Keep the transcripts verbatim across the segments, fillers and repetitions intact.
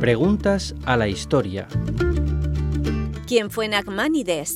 Preguntas a la historia. ¿Quién fue Nachmanides?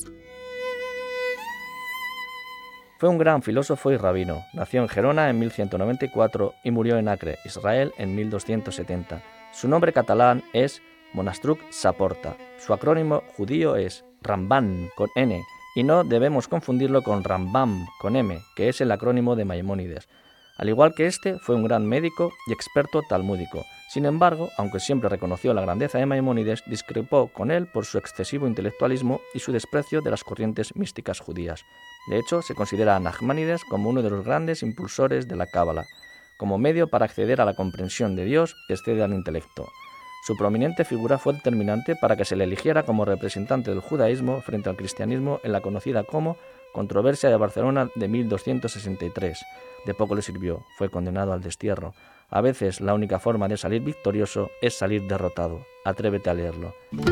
Fue un gran filósofo y rabino. Nació en Gerona en mil ciento noventa y cuatro y murió en Acre, Israel, en mil doscientos setenta. Su nombre catalán es Monastruc Saporta. Su acrónimo judío es Ramban, con N, y no debemos confundirlo con Rambam, con M, que es el acrónimo de Maimónides. Al igual que este, fue un gran médico y experto talmúdico. Sin embargo, aunque siempre reconoció la grandeza de Maimónides, discrepó con él por su excesivo intelectualismo y su desprecio de las corrientes místicas judías. De hecho, se considera a Nachmanides como uno de los grandes impulsores de la Cábala, como medio para acceder a la comprensión de Dios que excede al intelecto. Su prominente figura fue determinante para que se le eligiera como representante del judaísmo frente al cristianismo en la conocida como Controversia de Barcelona de mil doscientos sesenta y tres. De poco le sirvió, fue condenado al destierro. A veces la única forma de salir victorioso es salir derrotado. Atrévete a leerlo.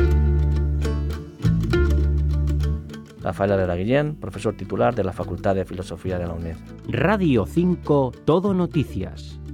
Rafael Herrera Guillén, profesor titular de la Facultad de Filosofía de la UNED. Radio cinco Todo Noticias.